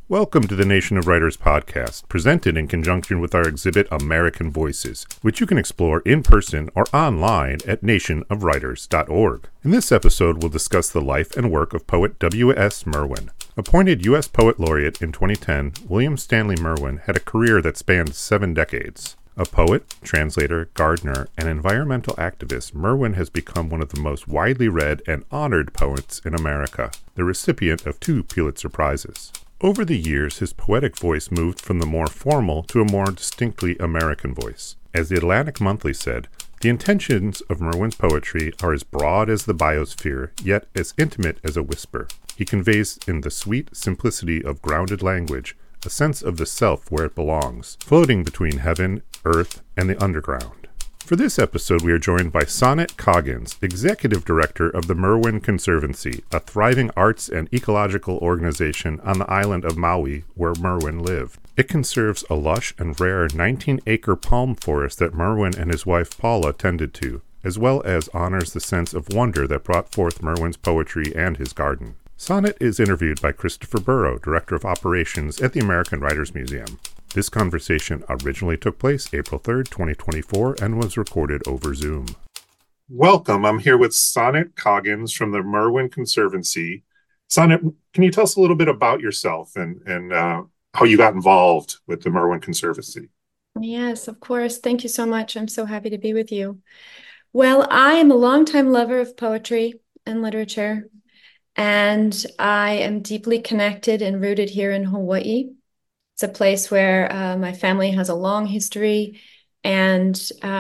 Welcome to the Nation of Writers podcast, presented in conjunction with our exhibit American Voices, which you can explore in person or online at nationofwriters.org. In this episode, we'll discuss the life and work of poet W.S. Merwin. Appointed U.S. Poet Laureate in 2010, William Stanley Merwin had a career that spanned 7 decades. A poet, translator, gardener, and environmental activist, Merwin has become one of the most widely read and honored poets in America, the recipient of 2 Pulitzer Prizes. Over the years, his poetic voice moved from the more formal to a more distinctly American voice. As the Atlantic Monthly said, the intentions of Merwin's poetry are as broad as the biosphere, yet as intimate as a whisper. He conveys in the sweet simplicity of grounded language a sense of the self where it belongs, floating between heaven, earth, and the underground. For this episode, we are joined by Sonnet Coggins, Executive Director of the Merwin Conservancy, a thriving arts and ecological organization on the island of Maui where Merwin lived. It conserves a lush and rare 19-acre palm forest that Merwin and his wife Paula tended to, as well as honors the sense of wonder that brought forth Merwin's poetry and his garden. Sonnet is interviewed by Christopher Burrow, Director of Operations at the American Writers Museum. This conversation originally took place April 3rd, 2024, and was recorded over Zoom. Welcome. I'm here with Sonnet Coggins from the Merwin Conservancy. Sonnet, can you tell us a little bit about yourself and how you got involved with the Merwin Conservancy? Yes, of course. Thank you so much. I'm so happy to be with you. Well, I am a longtime lover of poetry and literature, and I am deeply connected and rooted here in Hawaii. It's a place where my family has a long history, and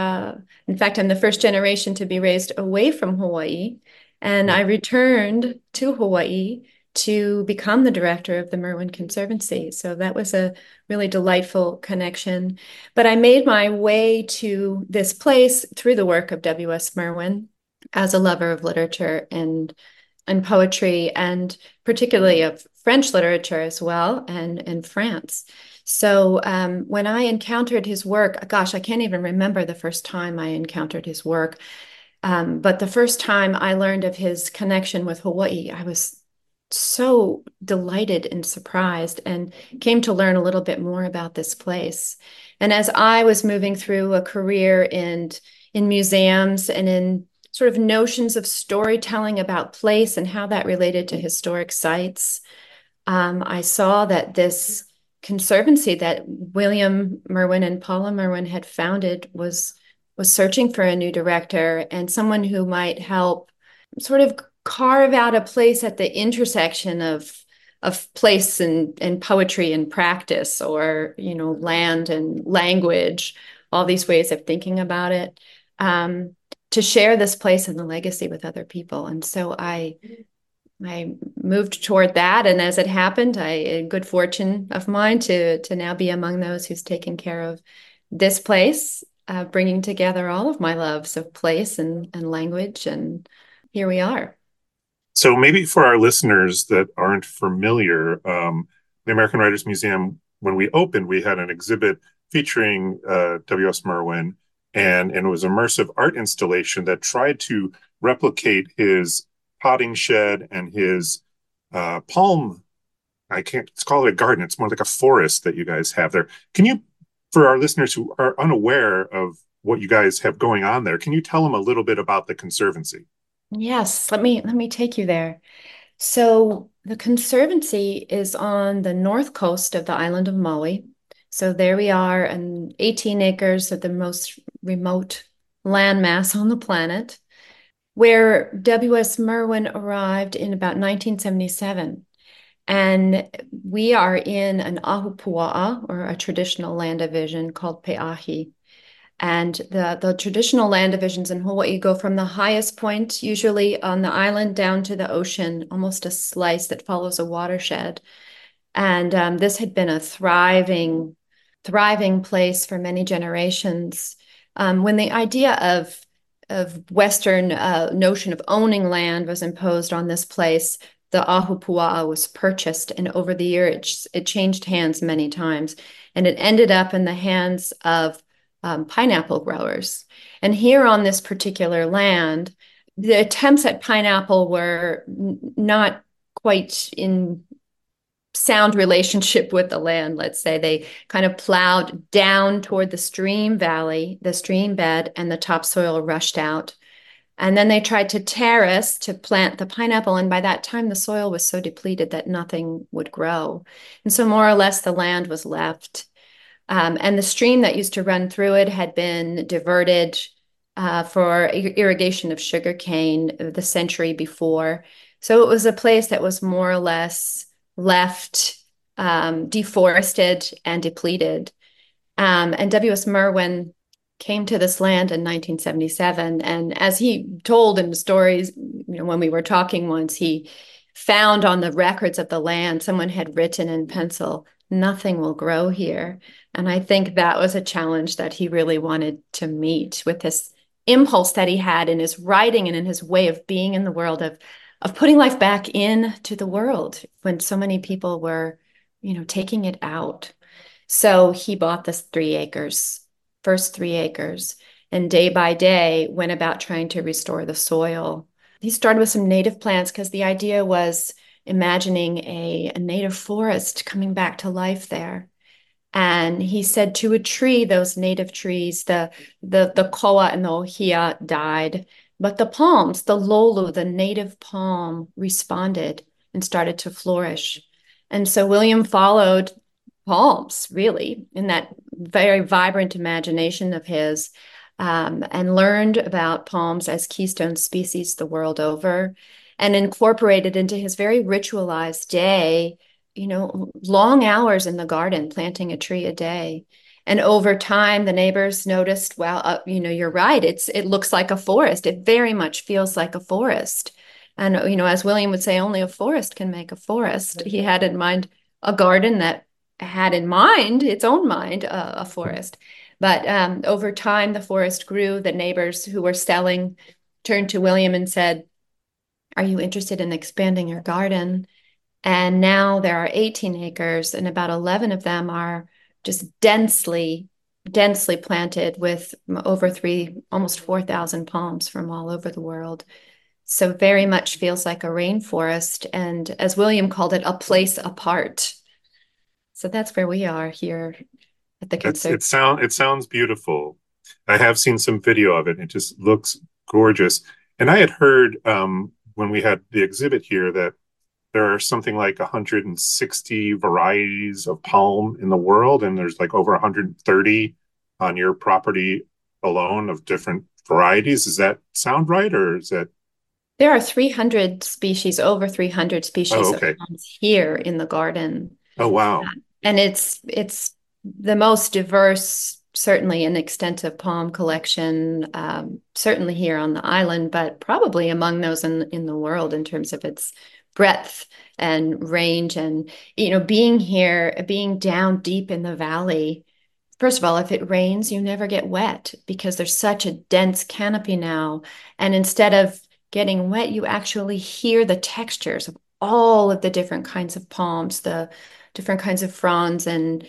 in fact, I'm the first generation to be raised away from Hawaii, and I returned to Hawaii to become the director of the Merwin Conservancy. So that was a really delightful connection. But I made my way to this place through the work of W.S. Merwin as a lover of literature and poetry, and particularly of French literature as well, and France. So when I encountered his work, gosh, I can't even remember the first time I encountered his work. But the first time I learned of his connection with Hawaii, I was so delighted and surprised, and came to learn a little bit more about this place. And as I was moving through a career in museums and in sort of notions of storytelling about place and how that related to historic sites, I saw that this conservancy that William Merwin and Paula Merwin had founded was searching for a new director and someone who might help sort of carve out a place at the intersection of place and poetry and practice, or land and language, all these ways of thinking about it, to share this place and the legacy with other people. And so I moved toward that, and as it happened, a good fortune of mine to now be among those who's taken care of this place, bringing together all of my loves of place and language, and here we are. So maybe for our listeners that aren't familiar, the American Writers Museum, when we opened, we had an exhibit featuring W.S. Merwin, and it was an immersive art installation that tried to replicate his potting shed and his palm. It's called a garden. It's more like a forest that you guys have there. Can you, for our listeners who are unaware of what you guys have going on there, can you tell them a little bit about the Conservancy? Yes, let me take you there. So the Conservancy is on the north coast of the island of Maui. So there we are, and 18 acres of the most remote landmass on the planet, where W.S. Merwin arrived in about 1977. And we are in an ahupua'a, or a traditional land division called Pe'ahi. And the traditional land divisions in Hawaii go from the highest point, usually on the island, down to the ocean, almost a slice that follows a watershed. And this had been a thriving place for many generations. When the idea of Western notion of owning land was imposed on this place, the ahupua'a was purchased, and over the years it changed hands many times, and it ended up in the hands of pineapple growers. And here on this particular land, the attempts at pineapple were not quite in sound relationship with the land. Let's say they kind of plowed down toward the stream valley, the stream bed, and the topsoil rushed out. And then they tried to terrace to plant the pineapple. And by that time, the soil was so depleted that nothing would grow. And so, more or less, the land was left. And the stream that used to run through it had been diverted for irrigation of sugarcane the century before. So, it was a place that was more or less left deforested and depleted. And W.S. Merwin came to this land in 1977. And as he told in the stories, when we were talking once, he found on the records of the land, someone had written in pencil, "Nothing will grow here." And I think that was a challenge that he really wanted to meet with this impulse that he had in his writing and in his way of being in the world, of putting life back into the world when so many people were, taking it out. So he bought this 3 acres, first 3 acres, and day by day went about trying to restore the soil. He started with some native plants because the idea was imagining a native forest coming back to life there. And he said to a tree, those native trees, the koa and the ohia died, but the palms, the lolu, the native palm, responded and started to flourish. And so William followed palms, really, in that very vibrant imagination of his, and learned about palms as keystone species the world over, and incorporated into his very ritualized day, long hours in the garden, planting a tree a day. And over time, the neighbors noticed, well, you're right. It looks like a forest. It very much feels like a forest. And, as William would say, only a forest can make a forest. He had in mind a garden that had in mind, its own mind, a forest. But over time, the forest grew. The neighbors who were selling turned to William and said, "Are you interested in expanding your garden?" And now there are 18 acres, and about 11 of them are just densely planted with almost 4,000 palms from all over the world. So very much feels like a rainforest, and as William called it, a place apart. So that's where we are here at the conservatory. It sounds beautiful. I have seen some video of it. It just looks gorgeous. And I had heard when we had the exhibit here that there are something like 160 varieties of palm in the world, and there's like over 130 on your property alone of different varieties. Does that sound right, or is that? There are 300 species, over 300 species Oh, of okay. palms here in the garden. Oh, wow. And it's the most diverse, certainly an extensive palm collection, certainly here on the island, but probably among those in the world in terms of its breadth and range. And, being here, being down deep in the valley, first of all, if it rains, you never get wet because there's such a dense canopy now. And instead of getting wet, you actually hear the textures of all of the different kinds of palms, the different kinds of fronds, and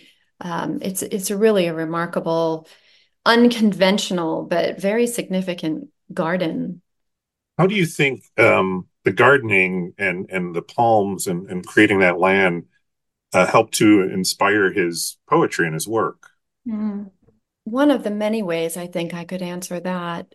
it's really a remarkable, unconventional, but very significant garden. How do you think the gardening and the palms and creating that land helped to inspire his poetry and his work? Mm. One of the many ways I think I could answer that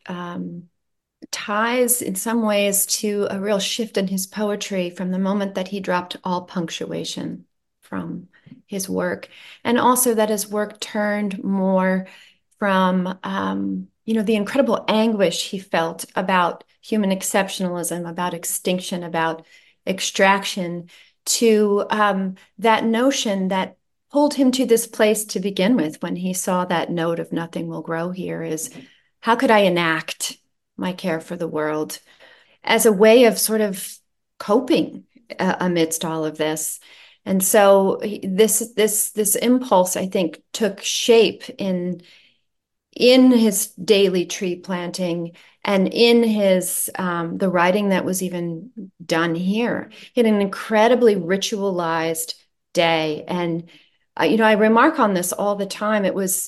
ties in some ways to a real shift in his poetry from the moment that he dropped all punctuation from his work, and also that his work turned more from the incredible anguish he felt about human exceptionalism, about extinction, about extraction, to that notion that pulled him to this place to begin with when he saw that note of "nothing will grow here" is, how could I enact my care for the world as a way of sort of coping amidst all of this. And so this impulse, I think, took shape in his daily tree planting and in his the writing that was even done here. He had an incredibly ritualized day, and I remark on this all the time. It was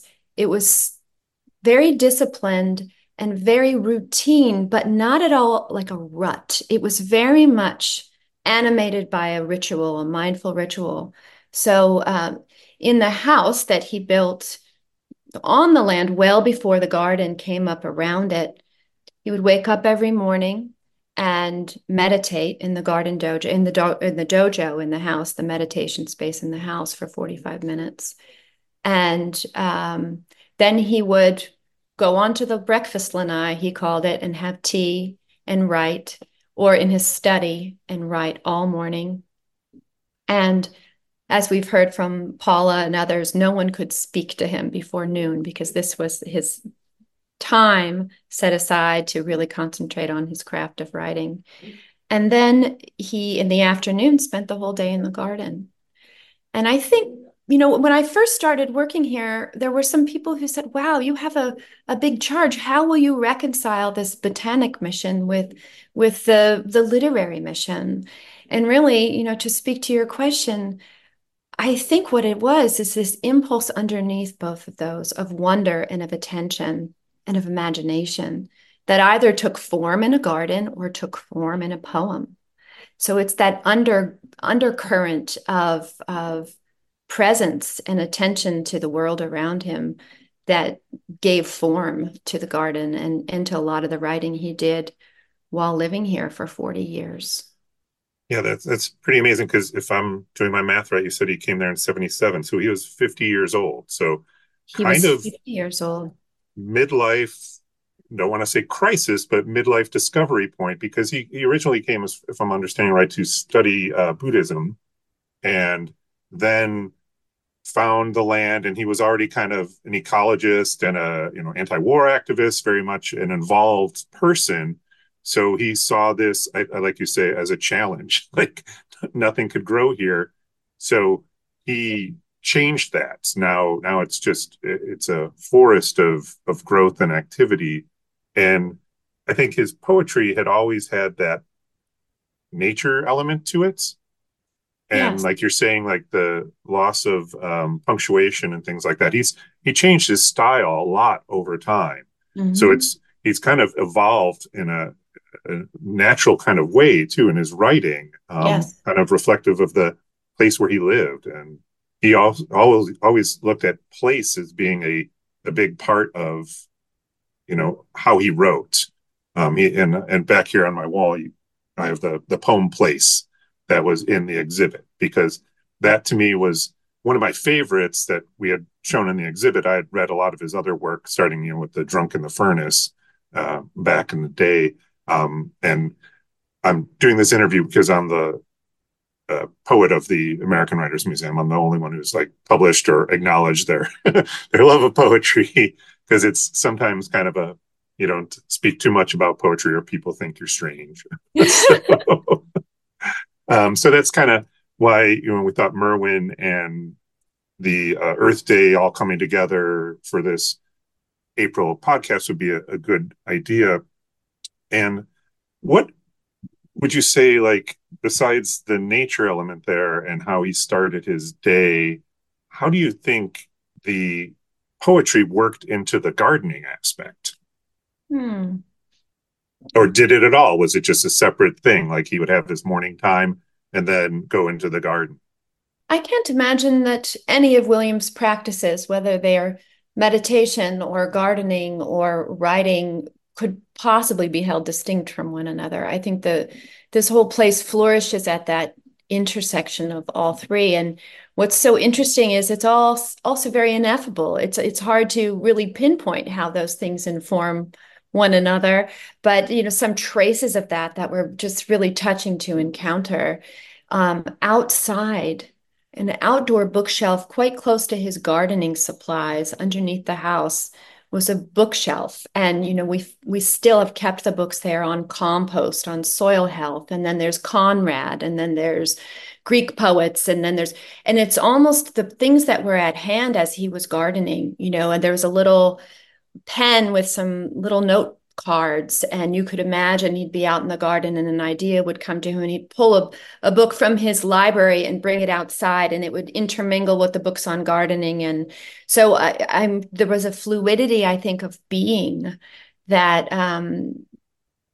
very disciplined and very routine, but not at all like a rut. It was very much animated by a ritual, a mindful ritual. So in the house that he built on the land well before the garden came up around it, he would wake up every morning and meditate in the garden dojo, in the dojo in the house, the meditation space in the house for 45 minutes. And then he would go on to the breakfast lanai, he called it, and have tea and write, or in his study and write all morning. And as we've heard from Paula and others, no one could speak to him before noon because this was his time set aside to really concentrate on his craft of writing. And then he, in the afternoon, spent the whole day in the garden. And I think, when I first started working here, there were some people who said, wow, you have a big charge. How will you reconcile this botanic mission with the literary mission? And really, to speak to your question, I think what it was is this impulse underneath both of those of wonder and of attention and of imagination that either took form in a garden or took form in a poem. So it's that undercurrent of presence and attention to the world around him that gave form to the garden and to a lot of the writing he did while living here for 40 years. Yeah, that's pretty amazing because if I'm doing my math right, you said he came there in 77, so he was 50 years old. So He kind was of 50 years old. midlife, don't want to say crisis, but midlife discovery point because he originally came, if I'm understanding right, to study Buddhism and then found the land, and he was already kind of an ecologist and a anti-war activist, very much an involved person. So he saw this, I like you say, as a challenge. Like nothing could grow here. So he changed that. Now it's a forest of growth and activity. And I think his poetry had always had that nature element to it. And Yes. like you're saying, like the loss of punctuation and things like that, he changed his style a lot over time. So Mm-hmm. he's kind of evolved in a natural kind of way too in his writing, Yes. kind of reflective of the place where he lived. And he always looked at place as being a big part of how he wrote. And back here on my wall, I have the poem Place that was in the exhibit because that to me was one of my favorites that we had shown in the exhibit. I had read a lot of his other work, starting with The Drunk in the Furnace back in the day. And I'm doing this interview because I'm the poet of the American Writers Museum. I'm the only one who's like published or acknowledged their their love of poetry because it's sometimes kind of a you don't speak too much about poetry or people think you're strange. So that's kind of why we thought Merwin and the Earth Day all coming together for this April podcast would be a good idea. And what would you say, like, besides the nature element there and how he started his day, how do you think the poetry worked into the gardening aspect? Hmm. Or did it at all? Was it just a separate thing? Like he would have his morning time and then go into the garden? I can't imagine that any of William's practices, whether they are meditation or gardening or writing, could possibly be held distinct from one another. I think this whole place flourishes at that intersection of all three. And what's so interesting is it's all also very ineffable. It's hard to really pinpoint how those things inform one another, but some traces of that were just really touching to encounter. Outside, an outdoor bookshelf quite close to his gardening supplies underneath the house was a bookshelf. And we still have kept the books there on compost, on soil health, and then there's Conrad, and then there's Greek poets, and it's almost the things that were at hand as he was gardening, and there was a little pen with some little note cards, and you could imagine he'd be out in the garden and an idea would come to him and he'd pull a book from his library and bring it outside, and it would intermingle with the books on gardening. And so there was a fluidity, I think, of being that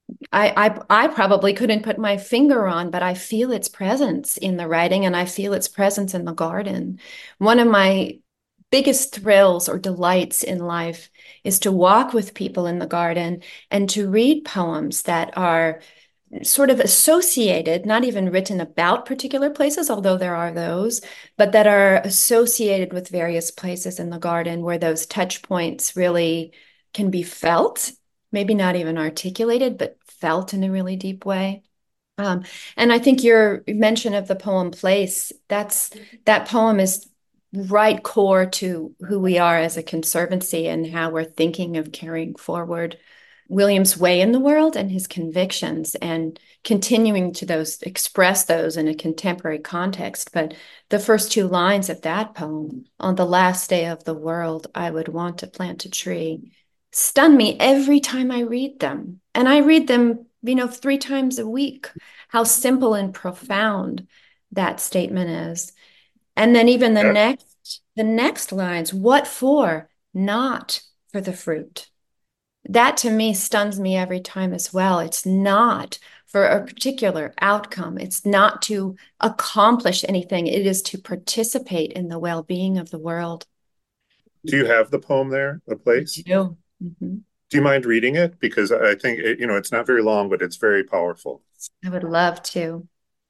I probably couldn't put my finger on, but I feel its presence in the writing and I feel its presence in the garden. One of my biggest thrills or delights in life is to walk with people in the garden and to read poems that are sort of associated, not even written about particular places, although there are those, but that are associated with various places in the garden where those touch points really can be felt, maybe not even articulated, but felt in a really deep way. Um, and I think your mention of the poem Place, that poem is right core to who we are as a conservancy and how we're thinking of carrying forward William's way in the world and his convictions and continuing to those express those in a contemporary context. But the first two lines of that poem, on the last day of the world, I would want to plant a tree, stun me every time I read them. And I read them, 3 times a week. How simple and profound that statement is. And then even Yeah. the next lines, what for? Not for the fruit. That to me stuns me every time as well. It's not for a particular outcome. It's not to accomplish anything. It is to participate in the well-being of the world. Do you have the poem there, The I Place? do. Mhm. Do you mind reading it? Because I think it's not very long, but it's very powerful. I would love to.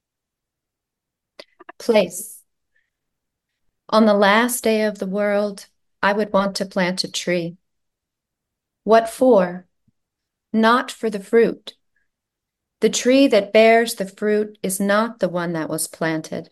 Place. On the last day of the world, I would want to plant a tree. What for? Not for the fruit. The tree that bears the fruit is not the one that was planted.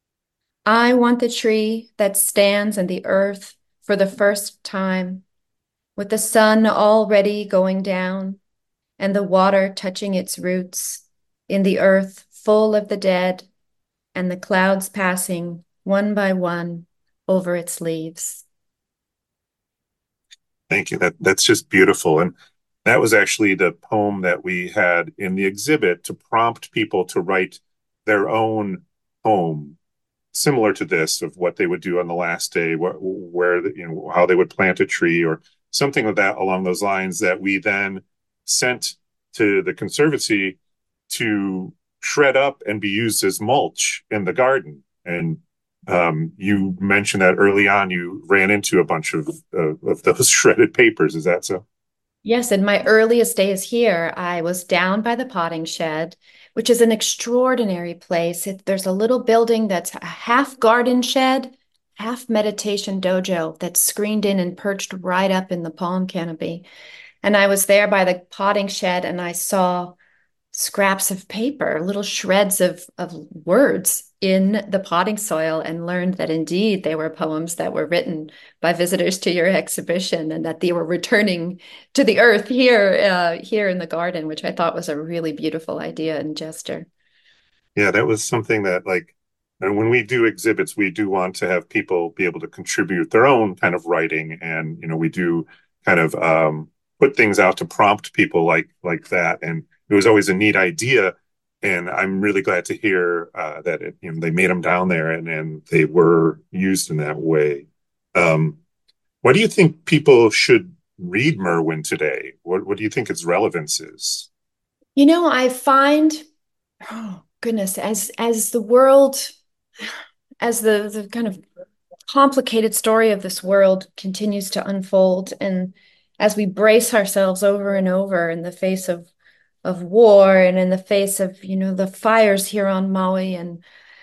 I want the tree that stands in the earth for the first time, with the sun already going down and the water touching its roots, in the earth full of the dead and the clouds passing one by one over its leaves. Thank you. That's just beautiful. And that was actually the poem that we had in the exhibit to prompt people to write their own poem similar to this of what they would do on the last day, where how they would plant a tree or something like that along those lines that we then sent to the conservancy to shred up and be used as mulch in the garden. And you mentioned that early on you ran into a bunch of those shredded papers. Is that so? Yes, in my earliest days here, I was down by the potting shed, which is an extraordinary place. There's a little building that's a half garden shed, half meditation dojo that's screened in and perched right up in the palm canopy. And I was there by the potting shed and I saw scraps of paper, little shreds of words in the potting soil, and learned that indeed they were poems that were written by visitors to your exhibition and that they were returning to the earth here in the garden, which I thought was a really beautiful idea and gesture. Yeah, that was something that and when we do exhibits, we do want to have people be able to contribute their own kind of writing, and we do kind of put things out to prompt people like that. And it was always a neat idea, and I'm really glad to hear that they made them down there and they were used in that way. Um, why do you think people should read Merwin today? What do you think its relevance is? I find, oh goodness, as the world, as the kind of complicated story of this world continues to unfold, and as we brace ourselves over and over in the face of war and in the face of the fires here on Maui, and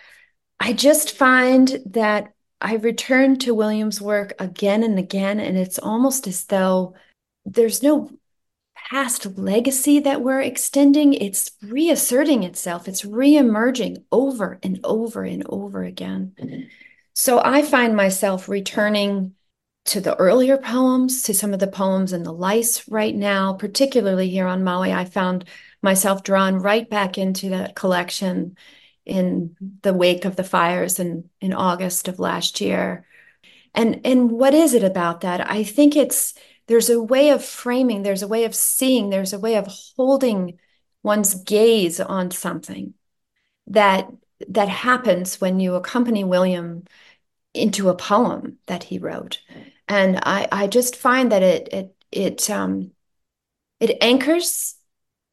I just find that I return to William's work again and again, and it's almost as though there's no past legacy that we're extending. It's reasserting itself, it's reemerging over and over and over again. So I find myself returning to the earlier poems, to some of the poems in the lice right now, particularly here on Maui. I found myself drawn right back into that collection in the wake of the fires in August of last year. And what is it about that? I think there's a way of framing, there's a way of seeing, there's a way of holding one's gaze on something that that happens when you accompany William into a poem that he wrote. And I just find that it anchors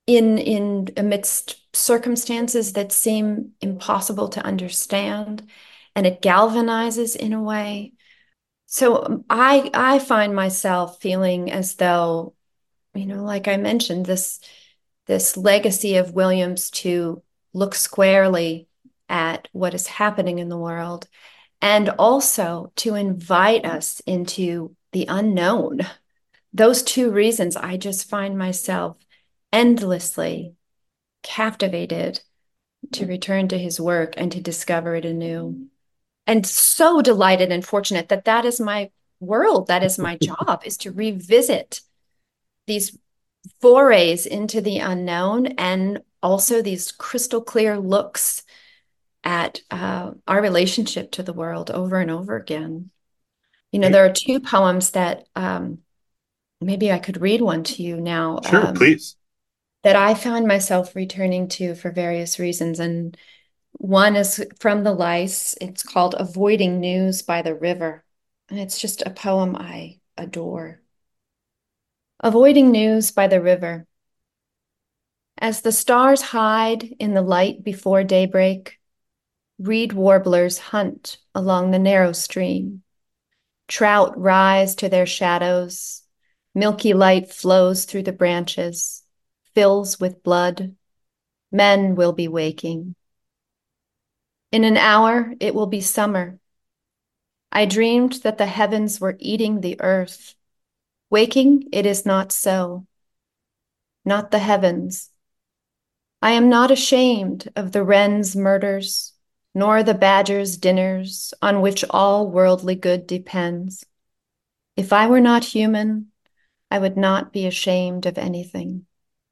in amidst circumstances that seem impossible to understand, and it galvanizes in a way. So I find myself feeling as though, like I mentioned, this legacy of Williams to look squarely at what is happening in the world and also to invite us into the unknown. Those two reasons, I just find myself endlessly captivated to return to his work and to discover it anew. And so delighted and fortunate that that is my world, that is my job, is to revisit these forays into the unknown and also these crystal clear looks at our relationship to the world over and over again. There are two poems that maybe I could read one to you now Sure, please. that I find myself returning to for various reasons. And one is from the Lice. It's called Avoiding News by the River. And it's just a poem I adore. Avoiding News by the River. As the stars hide in the light before daybreak, reed warblers hunt along the narrow stream. Trout rise to their shadows. Milky light flows through the branches, fills with blood. Men will be waking. In an hour, it will be summer. I dreamed that the heavens were eating the earth. Waking, it is not so. Not the heavens. I am not ashamed of the wren's murders, nor the badger's dinners on which all worldly good depends. If I were not human, I would not be ashamed of anything.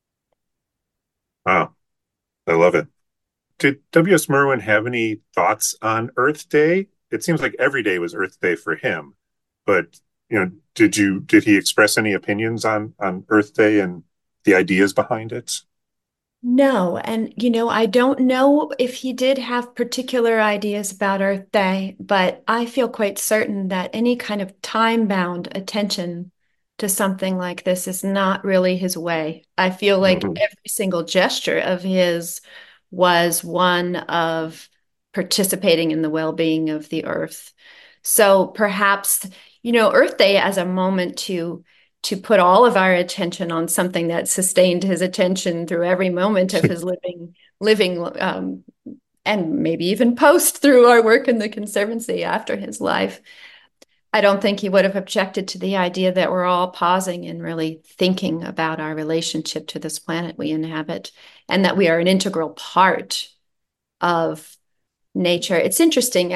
Wow, I love it. Did W.S. Merwin have any thoughts on Earth Day? It seems like every day was Earth Day for him, but did he express any opinions on Earth Day and the ideas behind it? No, and I don't know if he did have particular ideas about Earth Day, but I feel quite certain that any kind of time-bound attention to something like this is not really his way. I feel like Mhm. every single gesture of his was one of participating in the well-being of the earth. So perhaps, Earth Day as a moment to put all of our attention on something that sustained his attention through every moment of his living, and maybe even post through our work in the Conservancy after his life. I don't think he would have objected to the idea that we're all pausing and really thinking about our relationship to this planet we inhabit, and that we are an integral part of nature. It's interesting.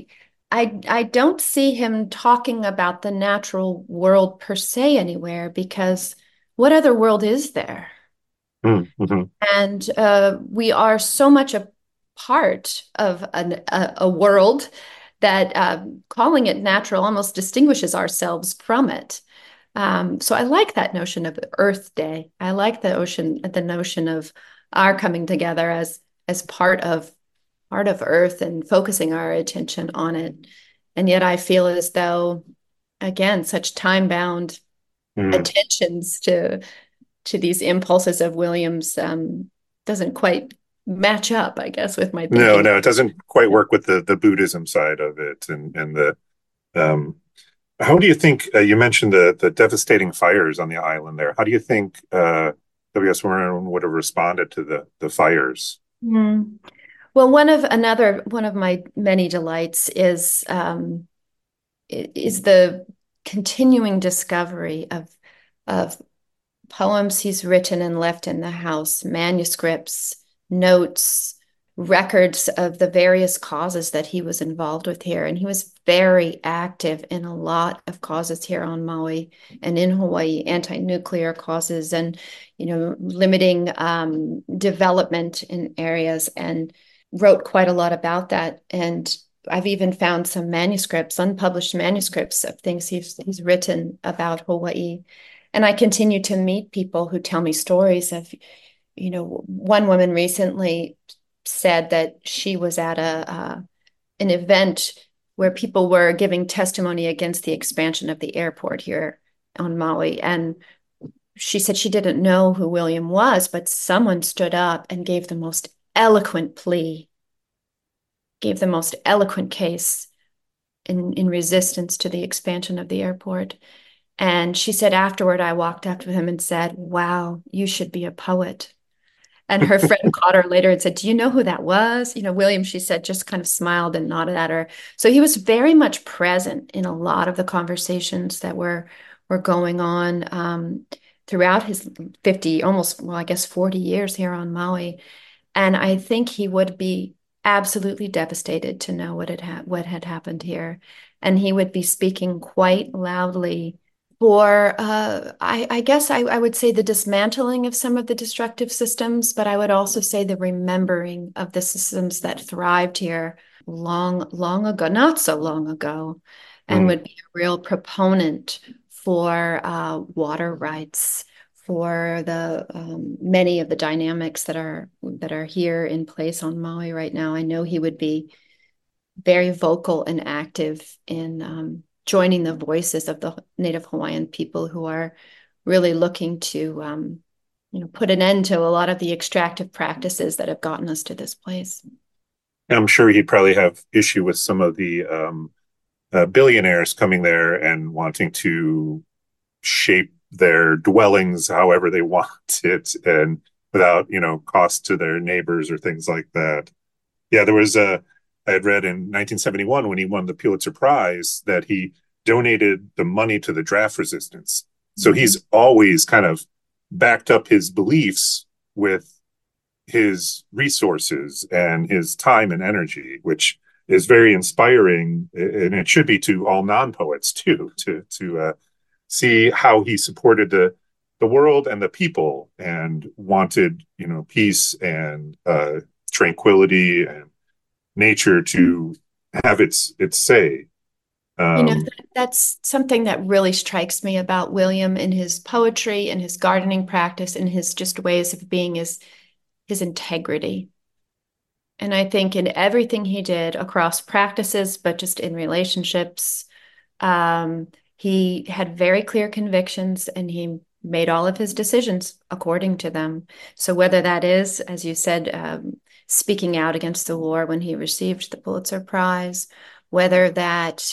I don't see him talking about the natural world per se anywhere, because what other world is there? Mhm. And we are so much a part of a world that calling it natural almost distinguishes ourselves from it. So I like that notion of Earth Day. I like the notion of our coming together as part of Earth and focusing our attention on it. And yet I feel as though, again, such time-bound Mhm. attentions to these impulses of Williams doesn't quite match up, I guess, with my No, thinking. no, it doesn't quite work with the Buddhism side of it, and the um, how do you think you mentioned the devastating fires on the island there? How do you think W.S. Merwin would have responded to the fires? Mm. Well, one of my many delights is the continuing discovery of poems he's written and left in the house, manuscripts, notes, records of the various causes that he was involved with here. And he was very active in a lot of causes here on Maui and in Hawaii, anti-nuclear causes and, limiting development in areas, and wrote quite a lot about that. And I've even found some manuscripts, unpublished manuscripts of things he's written about Hawaii. And I continue to meet people who tell me stories of, one woman recently said that she was at an event where people were giving testimony against the expansion of the airport here on Maui. And she said she didn't know who William was, but someone stood up and gave the most eloquent plea, gave the most eloquent case in resistance to the expansion of the airport. And she said afterward, I walked up to him and said, "Wow, you should be a poet." And her friend caught her later and said, "Do you know who that was?" William, she said, just kind of smiled and nodded at her. So he was very much present in a lot of the conversations that were going on throughout his 50, almost, well, I guess 40 years here on Maui. And I think he would be absolutely devastated to know what had happened here. And he would be speaking quite loudly for, I guess I would say the dismantling of some of the destructive systems, but I would also say the remembering of the systems that thrived here long, long ago, not so long ago, and Mm. would be a real proponent for water rights, for the many of the dynamics that are here in place on Maui right now. I know he would be very vocal and active in joining the voices of the Native Hawaiian people who are really looking to put an end to a lot of the extractive practices that have gotten us to this place. I'm sure he'd probably have issue with some of the billionaires coming there and wanting to shape their dwellings however they want it, and without cost to their neighbors or things like that. Yeah, there was a I had read in 1971 when he won the Pulitzer Prize that he donated the money to the draft resistance. So Mhm. he's always kind of backed up his beliefs with his resources and his time and energy, which is very inspiring, and it should be to all non-poets too, to see how he supported the world and the people and wanted peace and tranquility and nature to have its say. You know, Um, that's something that really strikes me about William in his poetry and his gardening practice and his just ways of being is his integrity. And I think in everything he did across practices, but just in relationships, um, he had very clear convictions and he made all of his decisions according to them. So whether that is, as you said, speaking out against the war when he received the Pulitzer Prize, whether that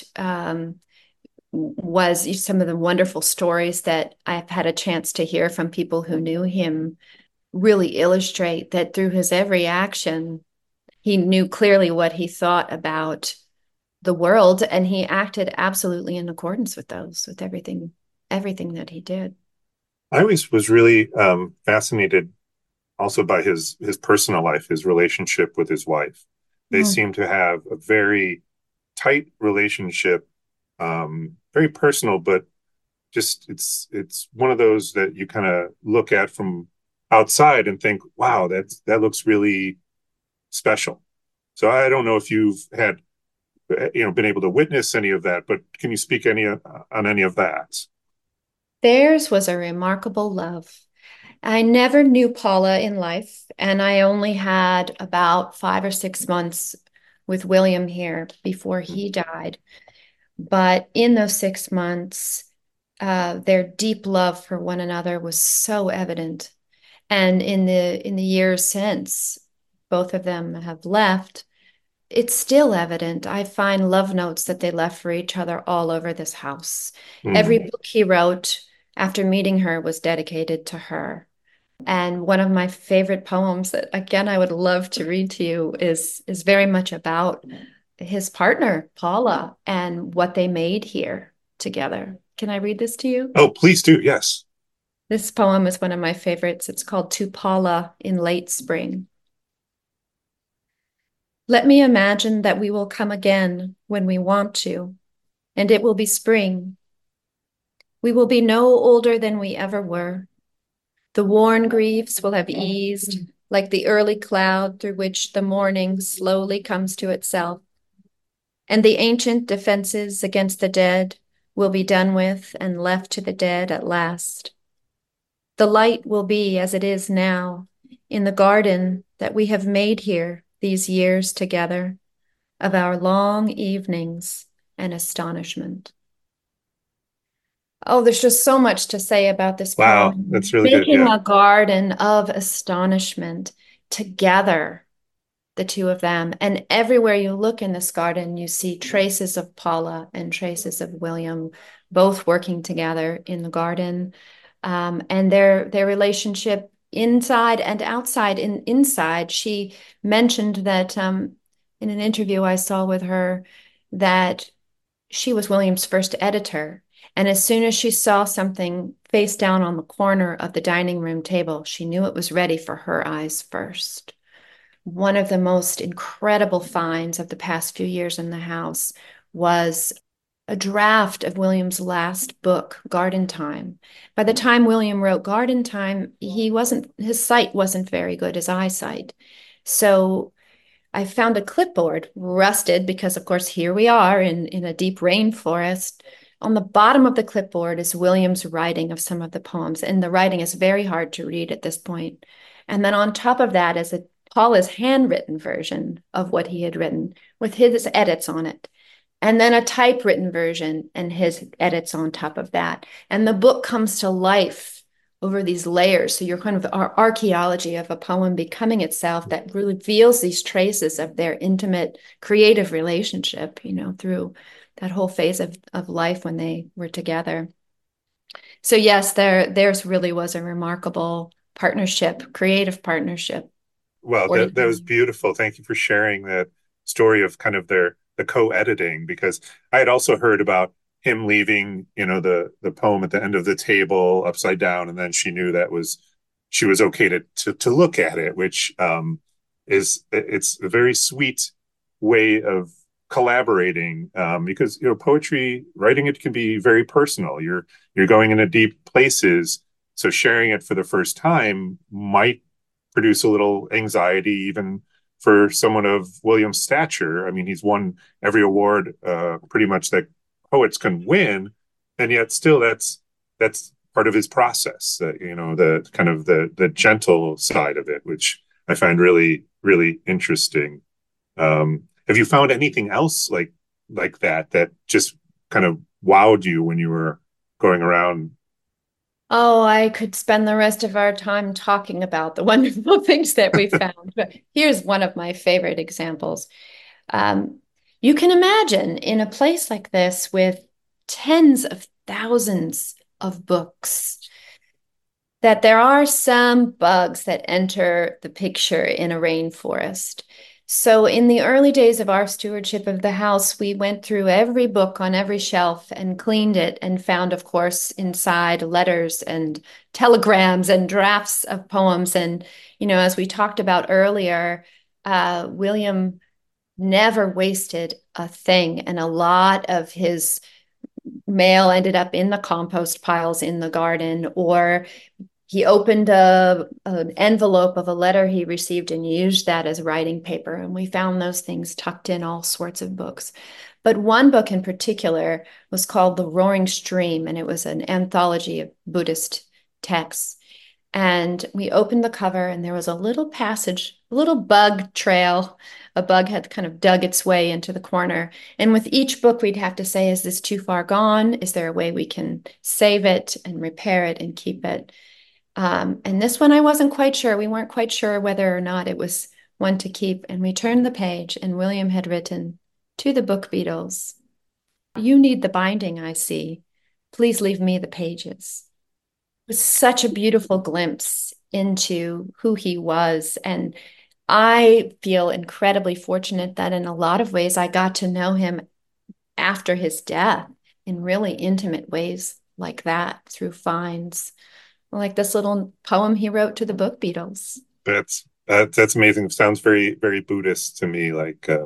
was some of the wonderful stories that I've had a chance to hear from people who knew him really illustrate that through his every action, he knew clearly what he thought about the world, and he acted absolutely in accordance with those, with everything that he did. I always was really fascinated also by his personal life, his relationship with his wife. They Mm. seem to have a very tight relationship, very personal, but just it's one of those that you kind of look at from outside and think, wow, that looks really special. So I don't know if you've had been able to witness any of that, but can you speak any on any of that? Theirs was a remarkable love. I never knew Paula in life, and I only had about 5 or 6 months with William here before he died. But in those 6 months, their deep love for one another was so evident. And in the years since both of them have left, it's still evident. I find love notes that they left for each other all over this house. Every Mm. book he wrote after meeting her was dedicated to her. And one of my favorite poems that again I would love to read to you is very much about his partner, Paula, and what they made here together. Can I read this to you? Oh, please do. Yes. This poem is one of my favorites. It's called To Paula in Late Spring. Let me imagine that we will come again when we want to, and it will be spring. We will be no older than we ever were. The worn griefs will have eased, like the early cloud through which the morning slowly comes to itself. And the ancient defenses against the dead will be done with and left to the dead at last. The light will be as it is now in the garden that we have made here these years together of our long evenings and astonishment. Oh, there's just so much to say about this Wow, that's poem. really good. Making Yeah. a garden of astonishment together, the two of them. And everywhere you look in this garden, you see traces of Paula and traces of William, both working together in the garden. And their relationship inside and outside. Inside, she mentioned that in an interview I saw with her that she was William's first editor. And as soon as she saw something face down on the corner of the dining room table, she knew it was ready for her eyes first. One of the most incredible finds of the past few years in the house was a draft of William's last book, Garden Time. By the time William wrote Garden Time, his sight wasn't very good, his eyesight. So I found a clipboard rusted because, of course, here we are in a deep rainforest. On the bottom of the clipboard is William's writing of some of the poems, and the writing is very hard to read at this point. And then on top of that is Paula's handwritten version of what he had written with his edits on it, and then a typewritten version and his edits on top of that. And the book comes to life over these layers. So you're kind of archaeology of a poem becoming itself that reveals these traces of their intimate creative relationship, through that whole phase of life when they were together. So yes, theirs really was a remarkable partnership, creative partnership, Well, 40 that was beautiful. Thank you for sharing that story of kind of the co-editing, because I had also heard about him leaving, the poem at the end of the table upside down, and then she knew that was she was okay to look at it, which is it's a very sweet way of collaborating, because poetry writing it can be very personal. You're going into deep places, so sharing it for the first time might produce a little anxiety even for someone of William's stature. I mean, he's won every award pretty much that poets can win, and yet still that's part of his process. The kind of the gentle side of it, which I find really interesting. Have you found anything else like that just kind of wowed you when you were going around? Oh, I could spend the rest of our time talking about the wonderful things that we found. But here's one of my favorite examples. Um, you can imagine in a place like this with tens of thousands of books that there are some bugs that enter the picture in a rainforest. So, in the early days of our stewardship of the house, we went through every book on every shelf and cleaned it and found, of course, inside letters and telegrams and drafts of poems. And, as we talked about earlier, William never wasted a thing, and a lot of his mail ended up in the compost piles in the garden, or he opened an envelope of a letter he received and used that as writing paper. And we found those things tucked in all sorts of books. But one book in particular was called The Roaring Stream, and it was an anthology of Buddhist texts. And we opened the cover, and there was a little passage, a little bug trail. A bug had kind of dug its way into the corner. And with each book, we'd have to say, is this too far gone? Is there a way we can save it and repair it and keep it? And this one, I wasn't quite sure. We weren't quite sure whether or not it was one to keep. And we turned the page, and William had written, "To the book beetles, you need the binding, I see. Please leave me the pages." It was such a beautiful glimpse into who he was. And I feel incredibly fortunate that in a lot of ways I got to know him after his death in really intimate ways like that through finds like this little poem he wrote to the book beetles. That's amazing. It sounds very Buddhist to me,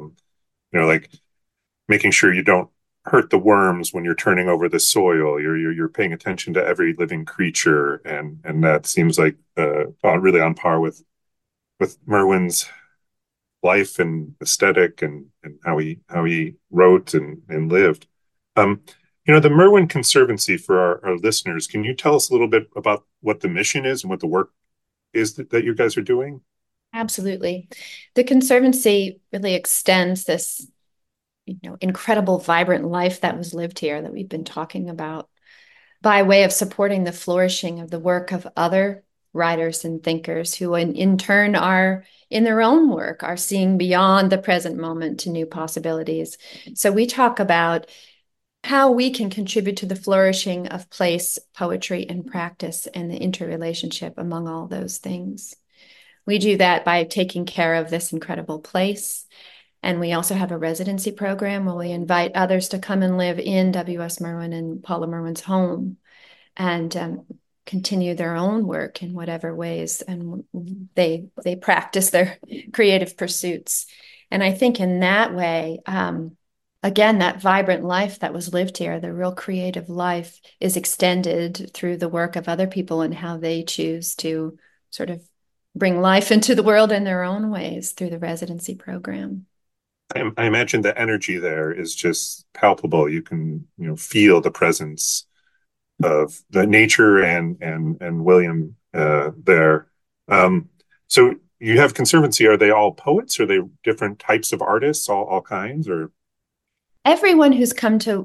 like making sure you don't hurt the worms when you're turning over the soil. You're paying attention to every living creature, and that seems like really on par with Merwin's life and aesthetic, and how he wrote and lived. Um, the Merwin Conservancy, for our listeners, can you tell us a little bit about what the mission is and what the work is that you guys are doing? Absolutely. The Conservancy really extends this, incredible, vibrant life that was lived here that we've been talking about. by way of supporting the flourishing of the work of other writers and thinkers who in turn are in their own work are seeing beyond the present moment to new possibilities. So we talk about how we can contribute to the flourishing of place, poetry, and practice and the interrelationship among all those things. We do that by taking care of this incredible place. And we also have a residency program where we invite others to come and live in W.S. Merwin and Paula Merwin's home and continue their own work in whatever ways and they practice their creative pursuits. And I think in that way, again, that vibrant life that was lived here, the real creative life, is extended through the work of other people and how they choose to sort of bring life into the world in their own ways through the residency program. I imagine the energy there is just palpable. You can, feel the presence of the nature and William there. So you have Conservancy. Are they all poets? Are they different types of artists, all kinds, or? Everyone who's come to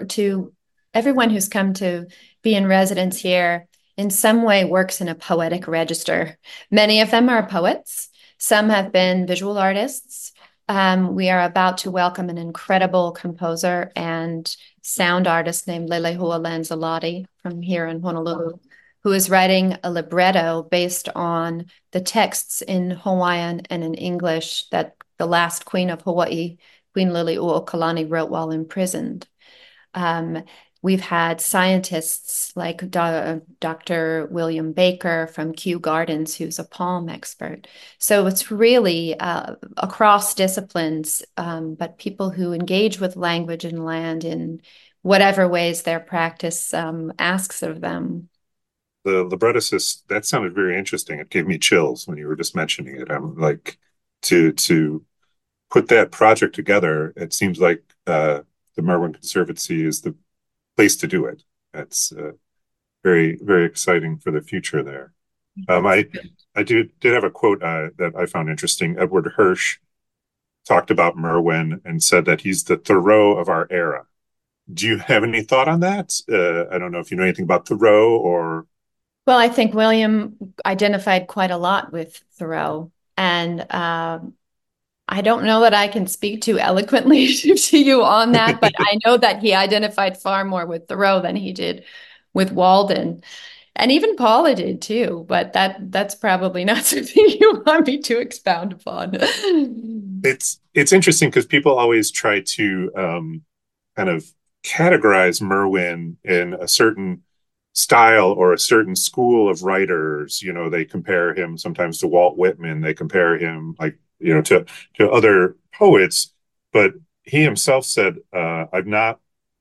be in residence here in some way works in a poetic register. Many of them are poets. Some have been visual artists. We are about to welcome an incredible composer and sound artist named Lelehua Lanzalotti from here in Honolulu, who is writing a libretto based on the texts in Hawaiian and in English that the last queen of Hawaii, Queen Liliuokalani, wrote while imprisoned. We've had scientists like Dr. William Baker from Kew Gardens, who's a palm expert. So it's really across disciplines, but people who engage with language and land in whatever ways their practice asks of them. The librettist, that sounded very interesting. It gave me chills when you were just mentioning it. I'm like, to put that project together, it seems like the Merwin Conservancy is the place to do it. That's very, very exciting for the future there. I did have a quote that I found interesting. Edward Hirsch talked about Merwin and said that he's the Thoreau of our era. Do you have any thought on that? I don't know if you know anything about Thoreau or. Well, I think William identified quite a lot with Thoreau, and I don't know that I can speak too eloquently to you on that, but I know that he identified far more with Thoreau than he did with Walden. And even Paula did too, but that's probably not something you want me to expound upon. It's interesting because people always try to kind of categorize Merwin in a certain style or a certain school of writers. They compare him sometimes to Walt Whitman. They compare him to other poets, but he himself said, I've not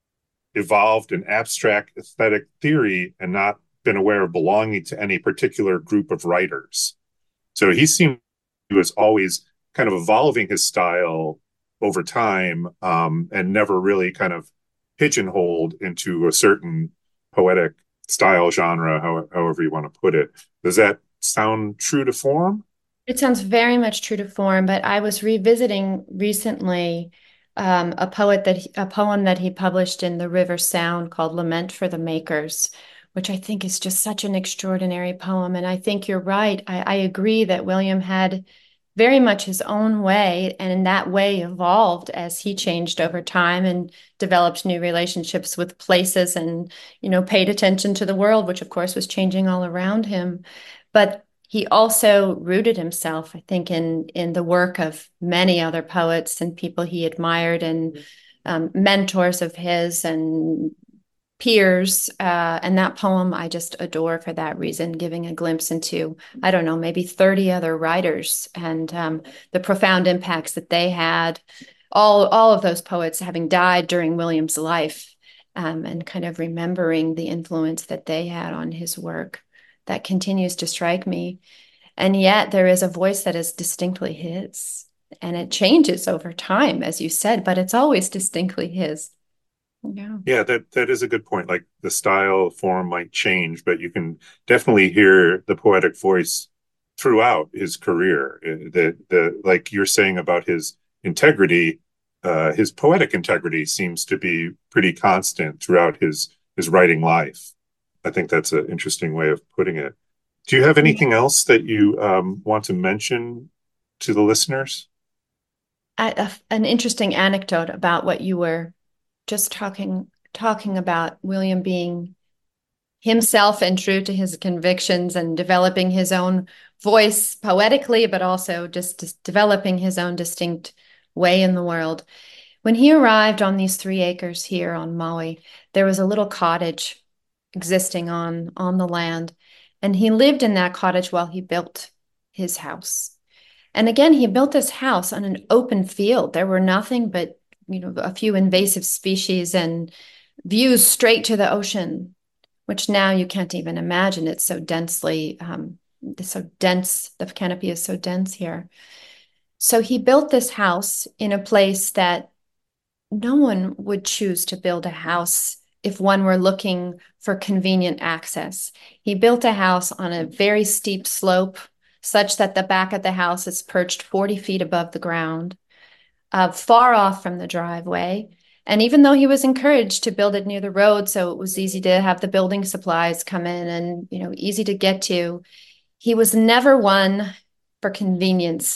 evolved an abstract aesthetic theory and not been aware of belonging to any particular group of writers. So he was always kind of evolving his style over time, and never really kind of pigeonholed into a certain poetic style, genre, however you want to put it. Does that sound true to form? It sounds very much true to form, but I was revisiting recently a poem that he published in the River Sound called Lament for the Makers, which I think is just such an extraordinary poem. And I think you're right. I agree that William had very much his own way, and in that way evolved as he changed over time and developed new relationships with places and, paid attention to the world, which of course was changing all around him. But he also rooted himself, I think, in the work of many other poets and people he admired and mentors of his and peers. And that poem I just adore for that reason, giving a glimpse into, I don't know, maybe 30 other writers and the profound impacts that they had. All of those poets having died during William's life, and kind of remembering the influence that they had on his work. That continues to strike me. And yet there is a voice that is distinctly his. And it changes over time, as you said, but it's always distinctly his. Yeah, that is a good point. Like the style form might change, but you can definitely hear the poetic voice throughout his career. The like you're saying about his integrity, his poetic integrity seems to be pretty constant throughout his writing life. I think that's an interesting way of putting it. Do you have anything else that you want to mention to the listeners? An interesting anecdote about what you were just talking about William being himself and true to his convictions and developing his own voice poetically, but also just developing his own distinct way in the world. When he arrived on these 3 acres here on Maui, there was a little cottage existing on the land, and he lived in that cottage while he built his house. And again, he built this house on an open field. There were nothing but, a few invasive species and views straight to the ocean, which now you can't even imagine. It's so dense. The canopy is so dense here. So he built this house in a place that no one would choose to build a house if one were looking for convenient access. He built a house on a very steep slope, such that the back of the house is perched 40 feet above the ground, far off from the driveway. And even though he was encouraged to build it near the road, so it was easy to have the building supplies come in and, easy to get to, he was never one for convenience.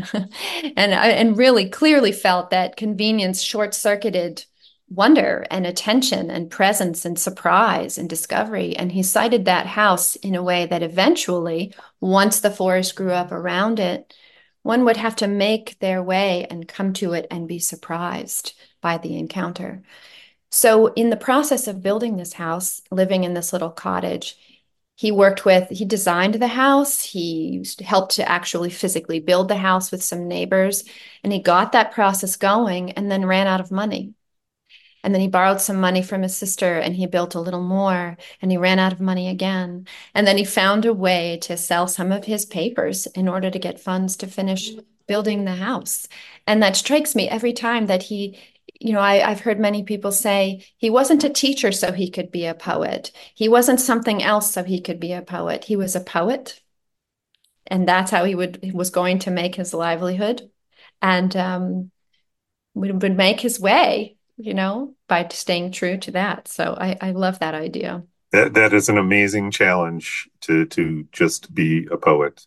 and really clearly felt that convenience short-circuited wonder and attention and presence and surprise and discovery. And he cited that house in a way that eventually, once the forest grew up around it, one would have to make their way and come to it and be surprised by the encounter. So in the process of building this house, living in this little cottage, he designed the house. He helped to actually physically build the house with some neighbors, and he got that process going and then ran out of money. And then he borrowed some money from his sister and he built a little more, and he ran out of money again. And then he found a way to sell some of his papers in order to get funds to finish building the house. And that strikes me every time that I've heard many people say he wasn't a teacher so he could be a poet. He wasn't something else so he could be a poet. He was a poet, and that's how he was going to make his livelihood, and would make his way, by staying true to that. So I love that idea. That is an amazing challenge to just be a poet.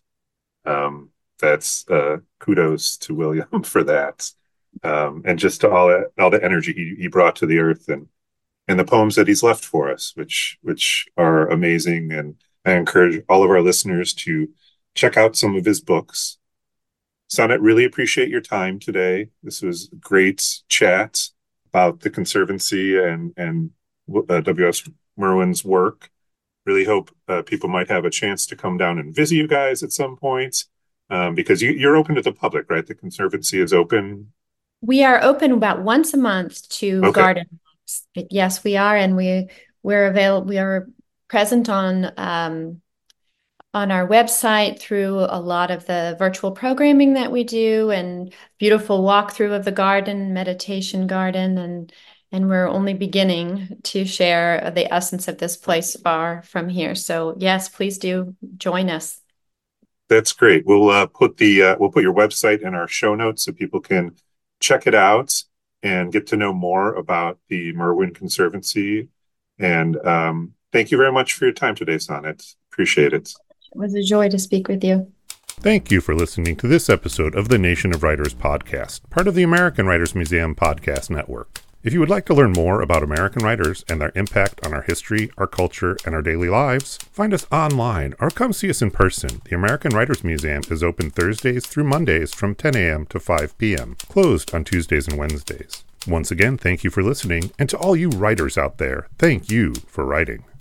That's kudos to William for that. And just to all the energy he brought to the earth, and the poems that he's left for us, which are amazing. And I encourage all of our listeners to check out some of his books. Sonnet, really appreciate your time today. This was a great chat about the Conservancy and W.S. Merwin's work. Really hope people might have a chance to come down and visit you guys at some point, because you're open to the public, right? The Conservancy is open. We are open about once a month to garden walks. Yes, we are, and we're available. We are present on our website through a lot of the virtual programming that we do, and beautiful walkthrough of the garden, meditation garden, and we're only beginning to share the essence of this place far from here. So yes, please do join us. That's great. We'll put your website in our show notes so people can check it out and get to know more about the Merwin Conservancy. And thank you very much for your time today, Sonnet. Appreciate it. It was a joy to speak with you. Thank you for listening to this episode of the Nation of Writers podcast, part of the American Writers Museum podcast network. If you would like to learn more about American writers and their impact on our history, our culture, and our daily lives, find us online or come see us in person. The American Writers Museum is open Thursdays through Mondays from 10 a.m. to 5 p.m., closed on Tuesdays and Wednesdays. Once again, thank you for listening, and to all you writers out there, thank you for writing.